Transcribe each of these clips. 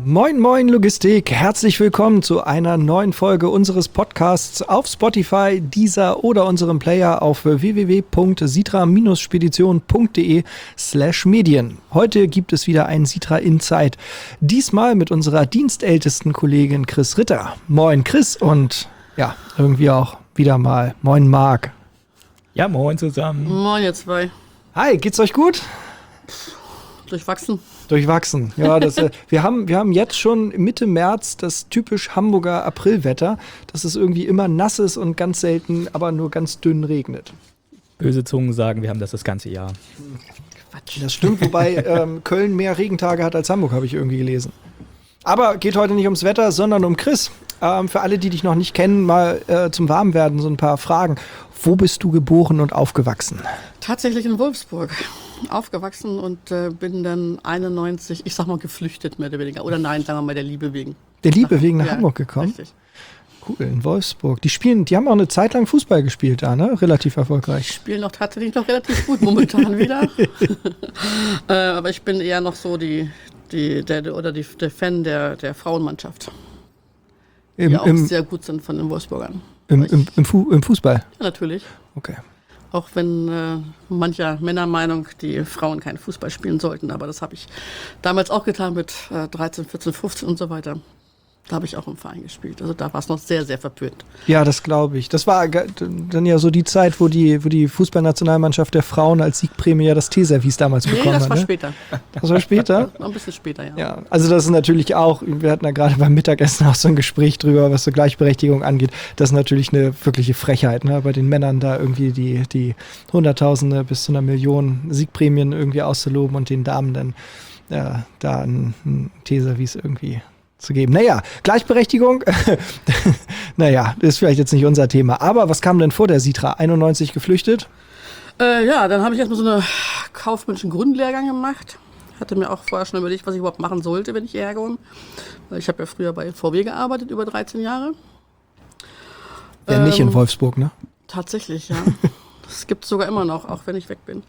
Moin Moin Logistik, herzlich willkommen zu einer neuen Folge unseres Podcasts auf Spotify, Deezer oder unserem Player auf www.sitra-spedition.de/medien. Heute gibt es wieder ein Sitra Insight, diesmal mit unserer dienstältesten Kollegin Chris Ritter. Moin Chris und ja, irgendwie auch wieder mal Moin Marc. Ja, moin zusammen. Moin ihr zwei. Hi, geht's euch gut? Durchwachsen. Durchwachsen. Ja, wir haben jetzt schon Mitte März das typisch Hamburger Aprilwetter, dass es irgendwie immer nass ist und ganz selten, aber nur ganz dünn regnet. Böse Zungen sagen, wir haben das ganze Jahr. Quatsch. Das stimmt, wobei Köln mehr Regentage hat als Hamburg, habe ich irgendwie gelesen. Aber geht heute nicht ums Wetter, sondern um Chris. Für alle, die dich noch nicht kennen, mal zum Warmwerden so ein paar Fragen. Wo bist du geboren und aufgewachsen? Tatsächlich in Wolfsburg. Aufgewachsen und bin dann 91, ich sag mal geflüchtet mehr oder weniger. Oder nein, sagen wir mal der Liebe wegen. Der Liebe wegen nach Hamburg gekommen? Richtig. Cool, in Wolfsburg. Die haben auch eine Zeit lang Fußball gespielt da, ne? Relativ erfolgreich. Ich spiele tatsächlich noch relativ gut momentan wieder. Aber ich bin eher noch so der Fan der Frauenmannschaft. Die auch sehr gut sind von den Wolfsburgern. Im Fußball? Ja, natürlich. Okay. Auch wenn mancher Männer Meinung, die Frauen keinen Fußball spielen sollten. Aber das habe ich damals auch getan mit 13, 14, 15 und so weiter. Da habe ich auch im Verein gespielt. Also da war es noch sehr, sehr verpönt. Ja, das glaube ich. Das war dann ja so die Zeit, wo die Fußballnationalmannschaft der Frauen als Siegprämie ja das Teeservice damals bekommen hat. Nee, das war ne? später. Das war später? Ein bisschen später, ja. Ja, also das ist natürlich auch, wir hatten ja gerade beim Mittagessen auch so ein Gespräch drüber, was so Gleichberechtigung angeht. Das ist natürlich eine wirkliche Frechheit, ne? Bei den Männern da irgendwie die Hunderttausende bis zu einer Million Siegprämien irgendwie auszuloben und den Damen dann da ein Teeservice irgendwie zu geben. Naja, Gleichberechtigung, naja, ist vielleicht jetzt nicht unser Thema. Aber was kam denn vor der Sitra? 91 geflüchtet? Dann habe ich erstmal so einen kaufmännischen Grundlehrgang gemacht. Hatte mir auch vorher schon überlegt, was ich überhaupt machen sollte, wenn ich hierher komme. Weil ich habe ja früher bei VW gearbeitet, über 13 Jahre. Ja, nicht in Wolfsburg, ne? Tatsächlich, ja. Das gibt es sogar immer noch, auch wenn ich weg bin.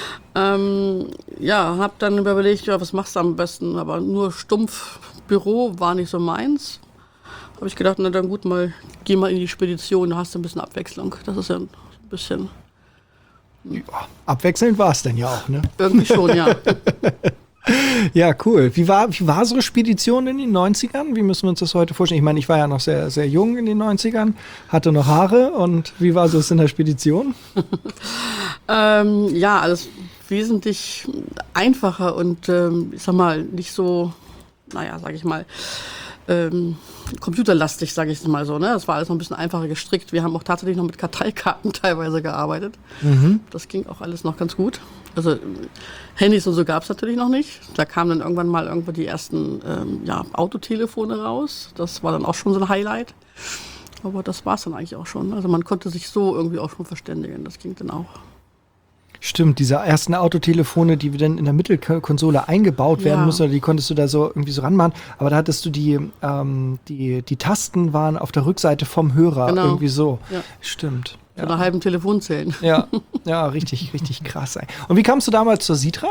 Habe dann überlegt, was machst du am besten? Aber nur stumpf Büro war nicht so meins. Habe ich gedacht, na dann gut, geh mal in die Spedition, da hast du ein bisschen Abwechslung. Das ist ja ein bisschen... Ja, abwechselnd war es denn ja auch, ne? Irgendwie schon, ja. Ja, cool. Wie war so eine Spedition in den 90ern? Wie müssen wir uns das heute vorstellen? Ich meine, ich war ja noch sehr, sehr jung in den 90ern, hatte noch Haare und wie war so es in der Spedition? Alles wesentlich einfacher und ich sag mal, nicht so, computerlastig, sage ich mal so. Ne? Das war alles noch ein bisschen einfacher gestrickt. Wir haben auch tatsächlich noch mit Karteikarten teilweise gearbeitet. Mhm. Das ging auch alles noch ganz gut. Also Handys und so gab es natürlich noch nicht. Da kamen dann irgendwann mal die ersten Autotelefone raus. Das war dann auch schon so ein Highlight. Aber das war es dann eigentlich auch schon. Also man konnte sich so irgendwie auch schon verständigen. Das ging dann auch. Stimmt, diese ersten Autotelefone, die dann in der Mittelkonsole eingebaut werden müssen, die konntest du da so irgendwie so ranmachen. Aber da hattest du die Tasten waren auf der Rückseite vom Hörer, irgendwie so. Ja. Stimmt. So einer halben Telefonzellen. Ja, richtig, richtig krass. Und wie kamst du damals zur Sitra?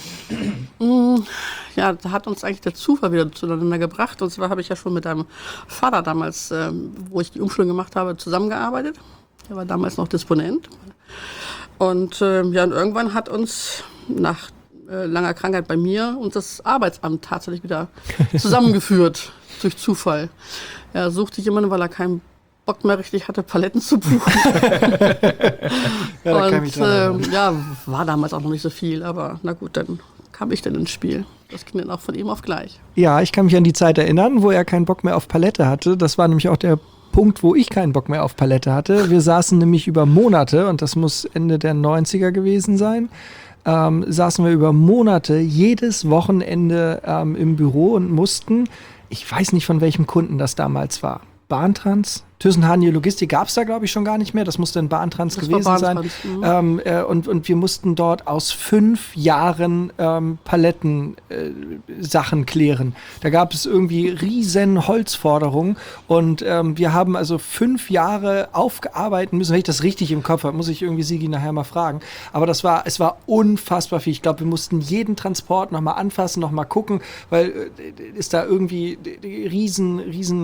Ja, da hat uns eigentlich der Zufall wieder zueinander gebracht. Und zwar habe ich ja schon mit deinem Vater damals, wo ich die Umschulung gemacht habe, zusammengearbeitet. Er war damals noch Disponent. Und und irgendwann hat uns nach langer Krankheit bei mir und das Arbeitsamt tatsächlich wieder zusammengeführt, durch Zufall. Er suchte jemanden, weil er keinen Bock mehr richtig hatte, Paletten zu buchen. War damals auch noch nicht so viel, aber na gut, dann kam ich dann ins Spiel. Das ging dann auch von ihm auf gleich. Ja, ich kann mich an die Zeit erinnern, wo er keinen Bock mehr auf Palette hatte. Das war nämlich auch der Punkt, wo ich keinen Bock mehr auf Palette hatte. Wir saßen nämlich über Monate, und das muss Ende der 90er gewesen sein, saßen wir über Monate jedes Wochenende im Büro und mussten, ich weiß nicht von welchem Kunden das damals war, Bahntrans, Thüssen-Haniel Logistik gab es da, glaube ich, schon gar nicht mehr. Das musste ein Bahntrans Das war gewesen sein. Bahntrans, Und wir mussten dort aus 5 Jahren Palettensachen klären. Da gab es irgendwie riesen Holzforderungen und wir haben also 5 Jahre aufgearbeitet müssen. Wenn ich das richtig im Kopf habe, muss ich irgendwie Sigi nachher mal fragen. Aber es war unfassbar viel. Ich glaube, wir mussten jeden Transport nochmal anfassen, nochmal gucken, weil es da irgendwie riesen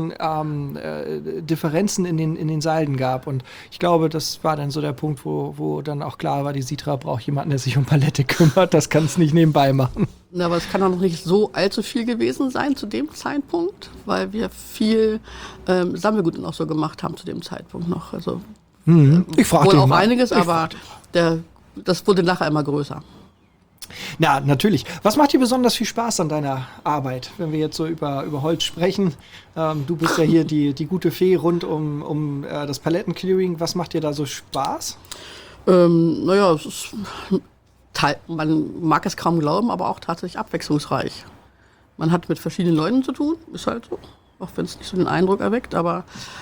Differenzen in den Seilen gab. Und ich glaube, das war dann so der Punkt, wo dann auch klar war, die Sitra braucht jemanden, der sich um Palette kümmert. Das kann es nicht nebenbei machen. Na, aber es kann auch noch nicht so allzu viel gewesen sein zu dem Zeitpunkt, weil wir viel Sammelgut auch so gemacht haben zu dem Zeitpunkt noch. Also Ich frage wohl dich auch mal. einiges, aber das wurde nachher immer größer. Na, natürlich. Was macht dir besonders viel Spaß an deiner Arbeit, wenn wir jetzt so über Holz sprechen? Du bist ja hier die gute Fee rund um das Palettenclearing. Was macht dir da so Spaß? Naja, es ist man mag es kaum glauben, aber auch tatsächlich abwechslungsreich. Man hat mit verschiedenen Leuten zu tun, ist halt so, auch wenn es nicht so den Eindruck erweckt, aber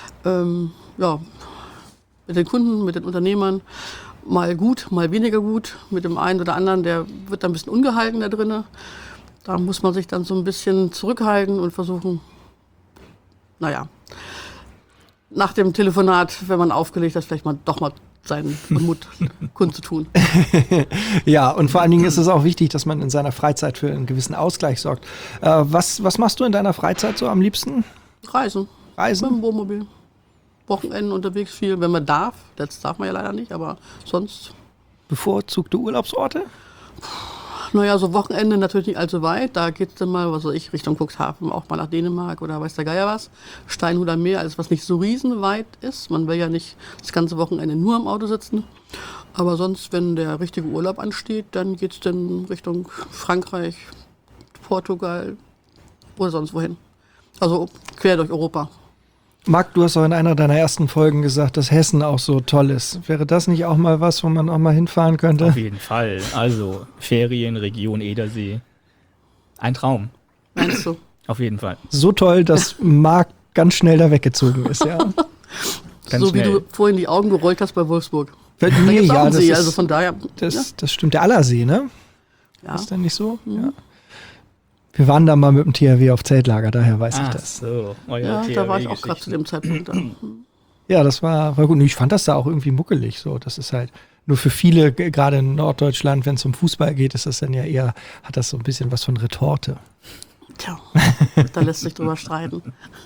ja, mit den Kunden, mit den Unternehmern, mal gut, mal weniger gut, mit dem einen oder anderen, der wird dann ein bisschen ungehalten da drin. Da muss man sich dann so ein bisschen zurückhalten und versuchen, naja, nach dem Telefonat, wenn man aufgelegt hat, vielleicht mal doch mal seinen Mut kundzutun. Ja, und vor allen Dingen ist es auch wichtig, dass man in seiner Freizeit für einen gewissen Ausgleich sorgt. Was machst du in deiner Freizeit so am liebsten? Reisen. Mit dem Wohnmobil. Wochenenden unterwegs viel, wenn man darf. Das darf man ja leider nicht, aber sonst. Bevorzugte Urlaubsorte? Naja, so Wochenende natürlich nicht allzu weit. Da geht es dann mal, was weiß ich, Richtung Cuxhaven, auch mal nach Dänemark oder weiß der Geier was. Steinhuder Meer, alles was nicht so riesenweit ist. Man will ja nicht das ganze Wochenende nur im Auto sitzen. Aber sonst, wenn der richtige Urlaub ansteht, dann geht es dann Richtung Frankreich, Portugal oder sonst wohin. Also quer durch Europa. Marc, du hast auch in einer deiner ersten Folgen gesagt, dass Hessen auch so toll ist. Wäre das nicht auch mal was, wo man auch mal hinfahren könnte? Auf jeden Fall. Also Ferien, Region Edersee. Ein Traum. Meinst du? Auf jeden Fall. So toll, dass Marc ganz schnell da weggezogen ist, ja. Ganz so wie schnell. du vorhin die Augen gerollt hast bei Wolfsburg. Nee, Da gibt's auch ja, einen das See, ist, also von daher. das stimmt. Der Allersee, ne? Ja. Ist das nicht so? Ja. Wir waren da mal mit dem THW auf Zeltlager, daher weiß ich Ach das. so. Ja, da war ich auch gerade zu dem Zeitpunkt da. Ja, das war gut. Ich fand das da auch irgendwie muckelig. So, das ist halt nur für viele, gerade in Norddeutschland, wenn es um Fußball geht, ist das dann ja eher, hat das so ein bisschen was von Retorte. Tja, da lässt sich drüber streiten.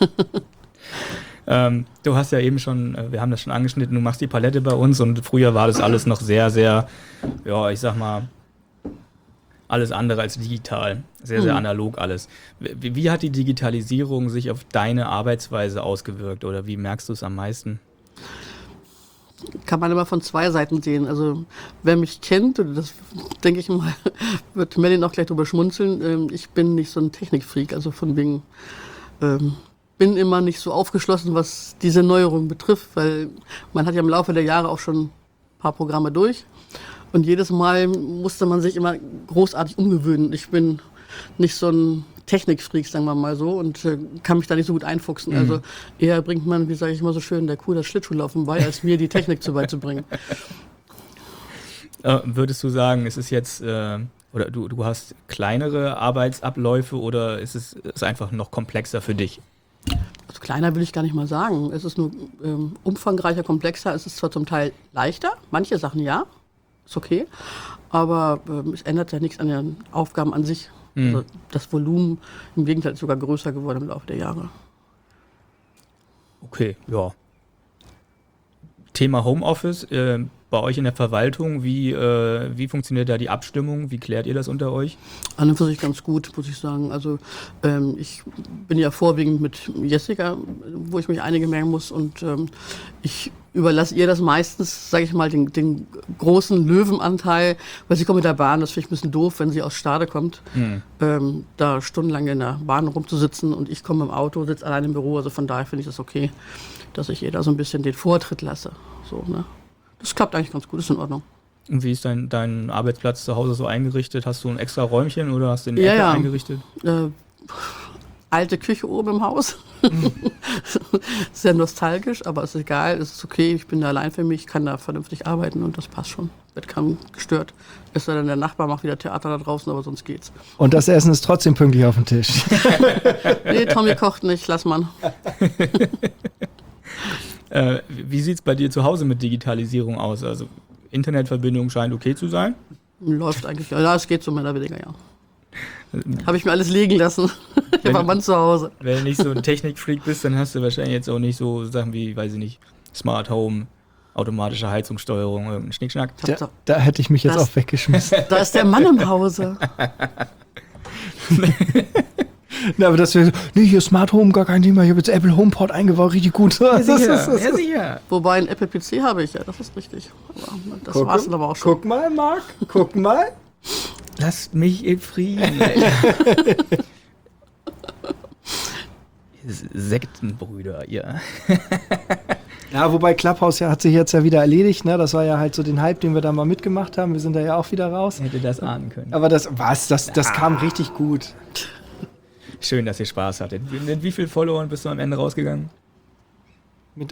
Du hast ja eben schon, wir haben das schon angeschnitten, du machst die Palette bei uns und früher war das alles noch sehr, sehr, ja, ich sag mal, alles andere als digital. Sehr, sehr analog alles. Wie hat die Digitalisierung sich auf deine Arbeitsweise ausgewirkt oder wie merkst du es am meisten? Kann man immer von zwei Seiten sehen. Also wer mich kennt, und das denke ich mal, wird Merlin auch gleich drüber schmunzeln, ich bin nicht so ein Technikfreak, also von wegen bin immer nicht so aufgeschlossen, was diese Neuerung betrifft, weil man hat ja im Laufe der Jahre auch schon ein paar Programme durch. Und jedes Mal musste man sich immer großartig umgewöhnen. Ich bin nicht so ein Technikfreak, sagen wir mal so, und kann mich da nicht so gut einfuchsen. Also eher bringt man, wie sage ich immer so schön, der Kuh das Schlittschuhlaufen bei, als mir die Technik zu beizubringen. Würdest du sagen, ist es jetzt, oder du hast kleinere Arbeitsabläufe oder ist es einfach noch komplexer für dich? Also kleiner will ich gar nicht mal sagen. Es ist nur umfangreicher, komplexer. Es ist zwar zum Teil leichter, manche Sachen ja, ist okay, aber es ändert ja nichts an den Aufgaben an sich. Also das Volumen im Gegenteil ist sogar größer geworden im Laufe der Jahre. Okay, ja. Thema Homeoffice, bei euch in der Verwaltung, wie funktioniert da die Abstimmung? Wie klärt ihr das unter euch? An und für sich ganz gut, muss ich sagen. Also ich bin ja vorwiegend mit Jessica, wo ich mich einige merken muss, und ich überlasse ihr das meistens, sage ich mal, den großen Löwenanteil, weil sie kommt mit der Bahn, das finde ich ein bisschen doof, wenn sie aus Stade kommt, da stundenlang in der Bahn rumzusitzen, und ich komme im Auto, sitze allein im Büro, also von daher finde ich das okay, dass ich ihr da so ein bisschen den Vortritt lasse. So, ne? Das klappt eigentlich ganz gut, ist in Ordnung. Und wie ist dein Arbeitsplatz zu Hause so eingerichtet? Hast du ein extra Räumchen oder hast du eine Ecke eingerichtet? Alte Küche oben im Haus. Sehr nostalgisch, aber es ist egal, es ist okay, ich bin da allein für mich, kann da vernünftig arbeiten und das passt schon. Wird kaum gestört. Ist dann der Nachbar macht wieder Theater da draußen, aber sonst geht's. Und das Essen ist trotzdem pünktlich auf dem Tisch. Nee, Tommy kocht nicht, lass mal. Wie sieht es bei dir zu Hause mit Digitalisierung aus? Also Internetverbindung scheint okay zu sein. Läuft eigentlich, ja, es geht so mehr oder weniger, ja. Habe ich mir alles liegen lassen. Ich war Mann zu Hause. Wenn du nicht so ein Technikfreak bist, dann hast du wahrscheinlich jetzt auch nicht so Sachen wie, weiß ich nicht, Smart Home, automatische Heizungssteuerung, irgendein Schnickschnack. Da hätte ich mich jetzt auch weggeschmissen. Da ist der Mann im Hause. Na, aber das wäre so, nee, hier Smart Home, gar kein Thema. Ich habe jetzt Apple HomePod eingebaut, richtig gut. Ja, sicher. Wobei ein Apple PC habe ich, ja, das ist richtig. Aber das war es dann aber auch schon. Guck mal, Marc, guck mal. Lasst mich in Frieden. Sektenbrüder, ja. Ja, wobei Clubhouse hat sich jetzt ja wieder erledigt, ne? Das war ja halt so den Hype, den wir da mal mitgemacht haben. Wir sind da ja auch wieder raus. Hätte das ahnen können. Aber das kam richtig gut. Schön, dass ihr Spaß hattet. Mit wie vielen Followern bist du am Ende rausgegangen? Mit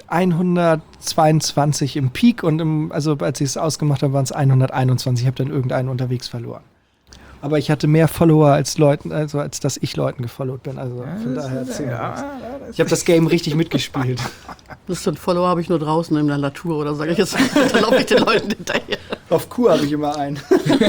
122 im Peak und also als ich es ausgemacht habe, waren es 121. Ich habe dann irgendeinen unterwegs verloren. Aber ich hatte mehr Follower als Leuten, also als dass ich Leuten gefollowt bin. Also von daher ich habe das Game richtig mitgespielt. Das sind Follower habe ich nur draußen in der Natur oder sage ich jetzt, da laufe ich den Leuten hinterher. Auf Kur habe ich immer einen.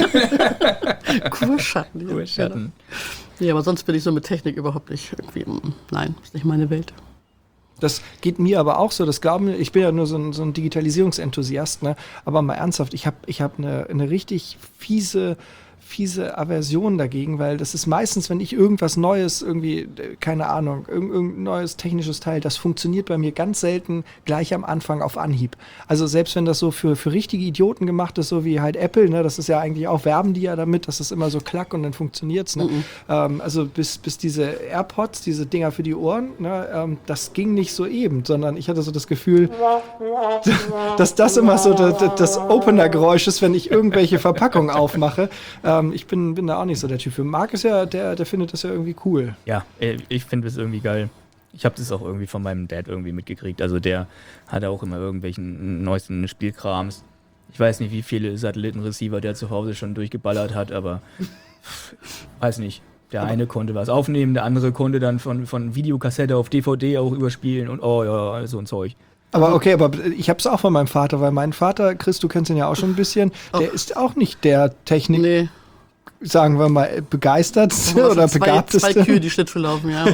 Kurschatten. Kurschatten. Ja, aber sonst bin ich so mit Technik überhaupt nicht irgendwie, nein, ist nicht meine Welt. Das geht mir aber auch so, das glauben ich bin ja nur so ein Digitalisierungsenthusiast, ne? Aber mal ernsthaft, ich hab eine richtig fiese Aversion dagegen, weil das ist meistens, wenn ich irgendwas Neues, irgendwie, keine Ahnung, irgendein neues technisches Teil, das funktioniert bei mir ganz selten gleich am Anfang auf Anhieb. Also selbst wenn das so für richtige Idioten gemacht ist, so wie halt Apple, ne, das ist ja eigentlich auch, werben die ja damit, dass es immer so klack und dann funktioniert's. Ne? Also bis diese AirPods, diese Dinger für die Ohren, ne, das ging nicht so eben, sondern ich hatte so das Gefühl, dass das immer so das Opener-Geräusch ist, wenn ich irgendwelche Verpackungen aufmache. Ich bin da auch nicht so der Typ für. Marc ist ja, der findet das ja irgendwie cool. Ja, ich finde es irgendwie geil. Ich habe das auch irgendwie von meinem Dad irgendwie mitgekriegt. Also der hat auch immer irgendwelchen neuesten Spielkrams. Ich weiß nicht, wie viele Satellitenreceiver der zu Hause schon durchgeballert hat, aber weiß nicht. Der eine konnte was aufnehmen, der andere konnte dann von Videokassette auf DVD auch überspielen und so ein Zeug. Aber okay, aber ich habe es auch von meinem Vater, weil mein Vater, Chris, du kennst ihn ja auch schon ein bisschen, der ist auch nicht der Technik, sagen wir mal, begeistertste oder begabteste. Zwei Kühe, die Schlittschuh laufen, ja.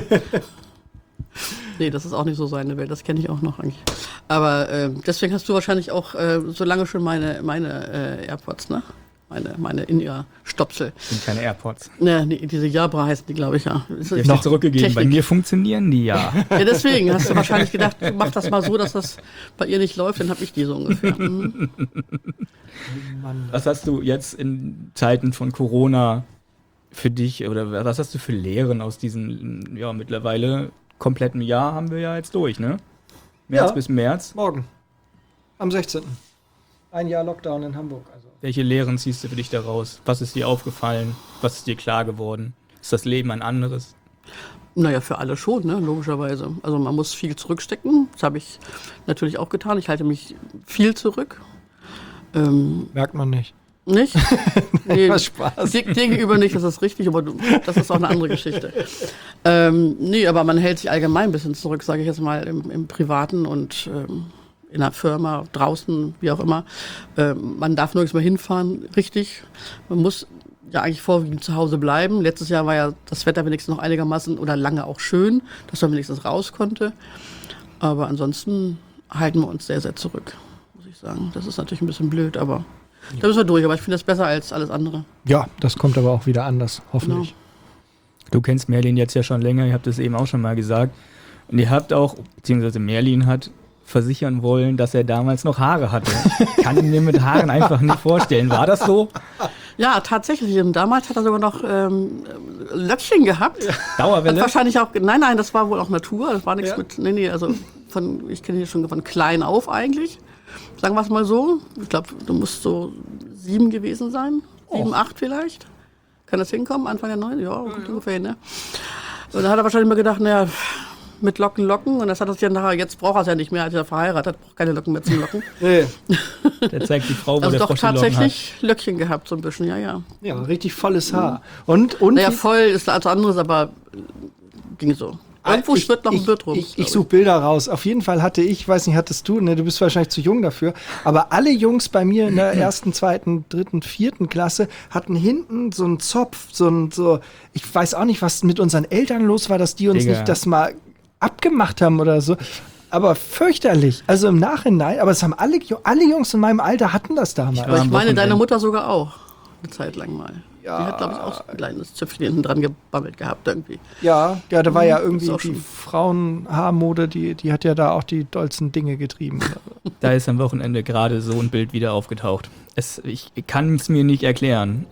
Nee, das ist auch nicht so seine Welt, das kenne ich auch noch eigentlich. Aber deswegen hast du wahrscheinlich auch so lange schon meine AirPods, ne? Meine In-Ear-Stopsel. Sind keine AirPods. Nee, diese Jabra heißen die, glaube ich, ja. Ich habe noch zurückgegeben. Technik. Bei mir funktionieren die ja. Ja, deswegen hast du wahrscheinlich gedacht, du mach das mal so, dass das bei ihr nicht läuft, dann habe ich die so ungefähr. Was hast du jetzt in Zeiten von Corona für dich oder was hast du für Lehren aus diesem, mittlerweile kompletten Jahr haben wir ja jetzt durch, ne? März bis März. Morgen. Am 16. Ein Jahr Lockdown in Hamburg. Also. Welche Lehren ziehst du für dich daraus? Was ist dir aufgefallen? Was ist dir klar geworden? Ist das Leben ein anderes? Naja, für alle schon, ne? Logischerweise. Also man muss viel zurückstecken. Das habe ich natürlich auch getan. Ich halte mich viel zurück. Merkt man nicht. Nicht? Nee, was Spaß. Dir gegenüber nicht, das ist richtig, aber das ist auch eine andere Geschichte. Nee, aber man hält sich allgemein ein bisschen zurück, sage ich jetzt mal, im Privaten und in der Firma, draußen, wie auch immer. Man darf nirgends mehr hinfahren, richtig. Man muss ja eigentlich vorwiegend zu Hause bleiben. Letztes Jahr war ja das Wetter wenigstens noch einigermaßen oder lange auch schön, dass man wenigstens raus konnte. Aber ansonsten halten wir uns sehr, sehr zurück, muss ich sagen. Das ist natürlich ein bisschen blöd, aber da müssen wir durch. Aber ich finde das besser als alles andere. Ja, das kommt aber auch wieder anders, hoffentlich. Genau. Du kennst Merlin jetzt ja schon länger, ihr habt das eben auch schon mal gesagt. Und ihr habt auch, beziehungsweise Merlin hat versichern wollen, dass er damals noch Haare hatte. Kann ich mir mit Haaren einfach nicht vorstellen. War das so? Ja, tatsächlich. Damals hat er sogar noch Löckchen gehabt. Dauerwelle? Hat wahrscheinlich auch, nein, das war wohl auch Natur. Das war nichts mit, also ich kenne ihn schon von klein auf eigentlich. Sagen wir es mal so. Ich glaube, du musst so 7 gewesen sein. 7, 8 vielleicht. Kann das hinkommen? Anfang der 9? Ja, ungefähr hin, ne? Und da hat er wahrscheinlich mal gedacht, naja, mit Locken. Und das hat er sich dann nachher, jetzt braucht er es ja nicht mehr, als er verheiratet, braucht keine Locken mehr zum Locken. Nee. Der zeigt die Frau, wo Also der doch Frosch die Locken hat. tatsächlich Löckchen gehabt, so ein bisschen, ja. Ja, richtig volles Haar. Und Naja, voll ist als anderes, aber ging so. Irgendwo schwirrt noch ein Bild rum. Ich suche Bilder raus. Auf jeden Fall hatte ich, weiß nicht, hattest du, ne, du bist wahrscheinlich zu jung dafür, aber alle Jungs bei mir in der 1., 2., 3., 4. Klasse hatten hinten so einen Zopf, ich weiß auch nicht, was mit unseren Eltern los war, dass die uns Digga. nicht das mal abgemacht haben oder so. Aber fürchterlich. Also im Nachhinein, aber es haben alle Jungs in meinem Alter hatten das damals. Aber ich am meine, deine Wochenende. Mutter sogar auch. Eine Zeit lang mal. Ja. Die hat, glaube ich, auch ein kleines Zöpfchen hinten dran gebammelt gehabt irgendwie. Ja, da war ja irgendwie ist auch die schon- Frauenhaarmode, die hat ja da auch die dollsten Dinge getrieben. Da ist am Wochenende gerade so ein Bild wieder aufgetaucht. Ich kann es mir nicht erklären.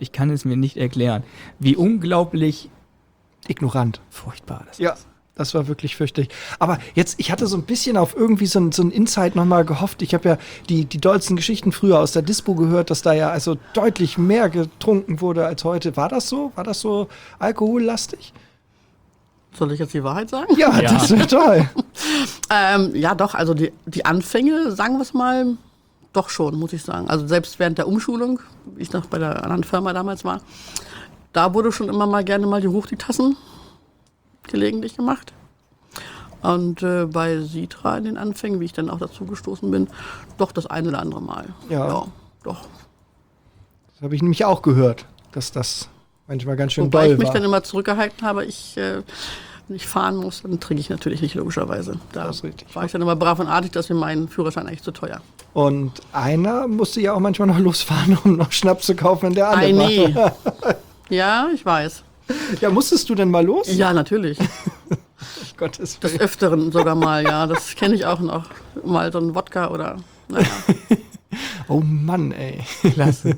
Wie unglaublich Ignorant. furchtbar das Ja, ist. das war wirklich fürchterlich. Aber jetzt, ich hatte so ein bisschen auf irgendwie so ein Insight nochmal gehofft. Ich habe ja die dollsten Geschichten früher aus der Dispo gehört, dass da ja also deutlich mehr getrunken wurde als heute. War das so? War das so alkohollastig? Soll ich jetzt die Wahrheit sagen? Ja, Ja. das wäre toll. Ja, doch, also die Anfänge, sagen wir es mal, doch schon, muss ich sagen. Also selbst während der Umschulung, wie ich noch bei der anderen Firma damals war, da wurde schon immer mal gerne mal die Tassen gelegentlich gemacht. Und bei Sitra in den Anfängen, wie ich dann auch dazu gestoßen bin, doch das eine oder andere Mal. Ja. Doch. Das habe ich nämlich auch gehört, dass das manchmal ganz schön Wobei doll ich mich war. dann immer zurückgehalten habe, wenn ich fahren muss, dann trinke ich natürlich nicht, logischerweise. Da Das ist richtig. war ich dann immer brav und artig, dass mir mein Führerschein eigentlich zu teuer. Und einer musste ja auch manchmal noch losfahren, um noch Schnaps zu kaufen, wenn der andere war. Nee. Ja, ich weiß. Ja, musstest du denn mal los? Ja, natürlich. Gottes Des Willen. Öfteren sogar mal, ja. Das kenne ich auch noch. Mal so ein Wodka oder, naja. Oh Mann, ey. Klasse.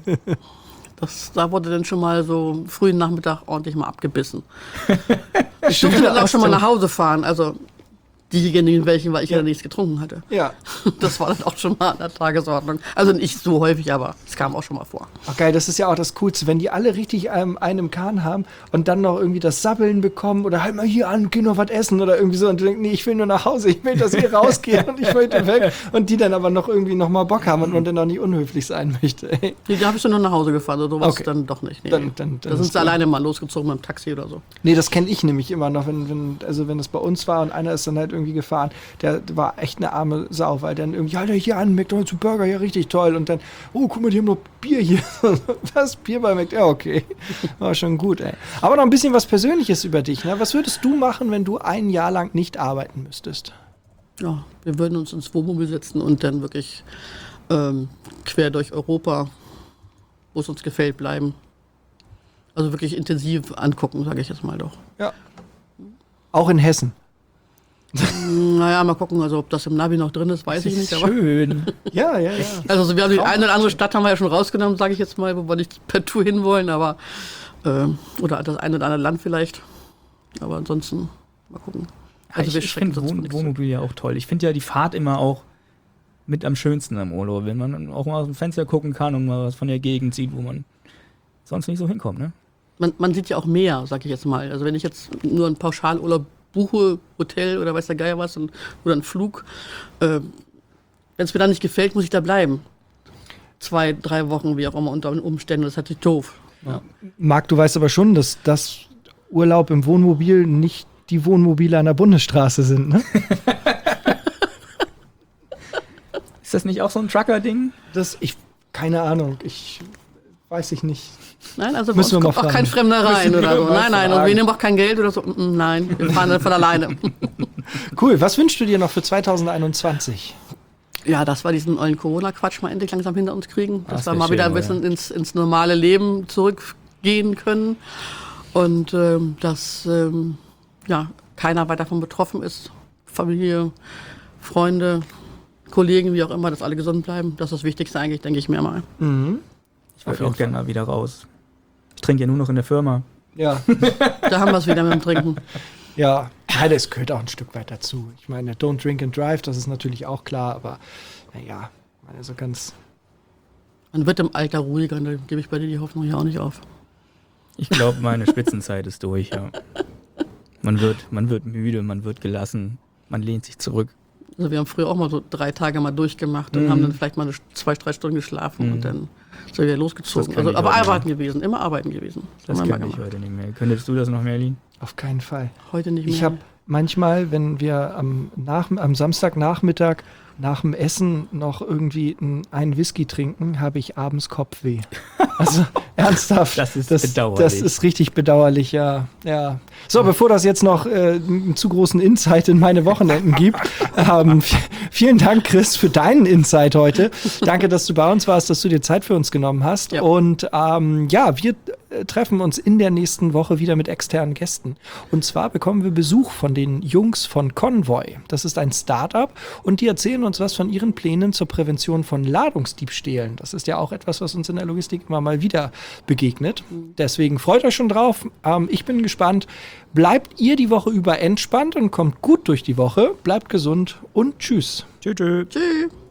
Da wurde dann schon mal so frühen Nachmittag ordentlich mal abgebissen. Ich durfte dann auch schon mal nach Hause fahren. Also diejenigen welchen, weil ich ja nichts getrunken hatte. Ja. Das war dann auch schon mal an der Tagesordnung. Also nicht so häufig, aber es kam auch schon mal vor. Ach geil, das ist ja auch das Coolste, wenn die alle richtig einen im Kahn haben und dann noch irgendwie das Sabbeln bekommen oder halt mal hier an, geh noch was essen oder irgendwie so und du denkst, nee, ich will nur nach Hause, ich will, dass ihr rausgeht und ich möchte weg und die dann aber noch irgendwie noch mal Bock haben und man dann auch nicht unhöflich sein möchte. Ey. Nee, da habe ich dann nur nach Hause gefahren, so sowas Okay. dann doch nicht. Nee. Dann Da ist sind sie gut. alleine mal losgezogen mit dem Taxi oder so. Nee, das kenne ich nämlich immer noch, wenn es bei uns war und einer ist dann halt irgendwie gefahren, der war echt eine arme Sau, weil dann irgendwie, Alter, hier an, McDonald's und Burger, ja, richtig toll. Und dann, oh, guck mal, die haben noch Bier hier. Was? Bier bei McDonald's? Ja, okay. War schon gut, ey. Aber noch ein bisschen was Persönliches über dich, ne? Was würdest du machen, wenn du ein Jahr lang nicht arbeiten müsstest? Ja, wir würden uns ins Wohnmobil setzen und dann wirklich quer durch Europa, wo es uns gefällt, bleiben. Also wirklich intensiv angucken, sage ich jetzt mal doch. Ja. Auch in Hessen. Naja, mal gucken, also ob das im Navi noch drin ist, weiß ich nicht. Aber Schön. Ja. also wir haben die eine oder andere Stadt haben wir ja schon rausgenommen, sage ich jetzt mal, wo wir nicht per Tour hinwollen, aber oder das eine oder andere Land vielleicht. Aber ansonsten mal gucken. Also wir ich schrecken finde sonst nichts. Wohnmobil ja auch toll. Ich finde ja die Fahrt immer auch mit am schönsten im Urlaub, wenn man auch mal aus dem Fenster gucken kann und mal was von der Gegend sieht, wo man sonst nicht so hinkommt, ne? Man sieht ja auch mehr, sag ich jetzt mal. Also wenn ich jetzt nur einen Pauschalurlaub buche, Hotel oder weiß der Geier was oder einen Flug, wenn es mir dann nicht gefällt, muss ich da bleiben. 2, 3 Wochen, wie auch immer, unter Umständen. Das ist natürlich doof. Marc, du weißt aber schon, dass das Urlaub im Wohnmobil nicht die Wohnmobile an der Bundesstraße sind, ne? Ist das nicht auch so ein Trucker-Ding? Keine Ahnung, weiß ich nicht. Nein, also bei uns Müssen wir mal kommt auch fragen. kein Fremder rein Müssen wir oder so. mal Nein, und fragen. wir nehmen auch kein Geld oder so. Nein, wir fahren dann von alleine. Cool, was wünschst du dir noch für 2021? Ja, das war diesen ollen Corona-Quatsch mal endlich langsam hinter uns kriegen. Dass Das wir wär mal wieder ein schön, bisschen ins normale Leben zurückgehen können. Und dass keiner weiter davon betroffen ist. Familie, Freunde, Kollegen, wie auch immer, dass alle gesund bleiben. Das ist das Wichtigste eigentlich, denke ich mir mal. Ich würde auch gerne mal wieder raus. Ich trinke ja nur noch in der Firma. Ja. Da haben wir es wieder mit dem Trinken. Ja, das gehört auch ein Stück weit dazu. Ich meine, don't drink and drive, das ist natürlich auch klar, aber naja, also ganz. Man wird im Alter ruhiger, und da gebe ich bei dir die Hoffnung ja auch nicht auf. Ich glaube, meine Spitzenzeit ist durch, ja. Man wird müde, man wird gelassen. man lehnt sich zurück. Also wir haben früher auch mal so 3 Tage mal durchgemacht und haben dann vielleicht mal 2-3 Stunden geschlafen und dann sind wir wieder losgezogen. Also, aber arbeiten gewesen, immer arbeiten gewesen. Das kann ich heute nicht mehr. Könntest du das noch mehr, Lin? Auf keinen Fall. Heute nicht mehr. Ich habe manchmal, wenn wir am Samstagnachmittag nach dem Essen noch irgendwie einen Whisky trinken, habe ich abends Kopfweh. Also ernsthaft. Das ist bedauerlich. Das ist richtig bedauerlich, ja. So, bevor das jetzt noch einen zu großen Insight in meine Wochenenden gibt, vielen Dank, Chris, für deinen Insight heute. Danke, dass du bei uns warst, dass du dir Zeit für uns genommen hast. Ja. Und wir treffen uns in der nächsten Woche wieder mit externen Gästen. Und zwar bekommen wir Besuch von den Jungs von Convoy. Das ist ein Startup und die erzählen uns was von ihren Plänen zur Prävention von Ladungsdiebstählen. Das ist ja auch etwas, was uns in der Logistik immer mal wieder begegnet. Deswegen freut euch schon drauf. Ich bin gespannt. Bleibt ihr die Woche über entspannt und kommt gut durch die Woche. Bleibt gesund und tschüss. Tschüss. Tschüss.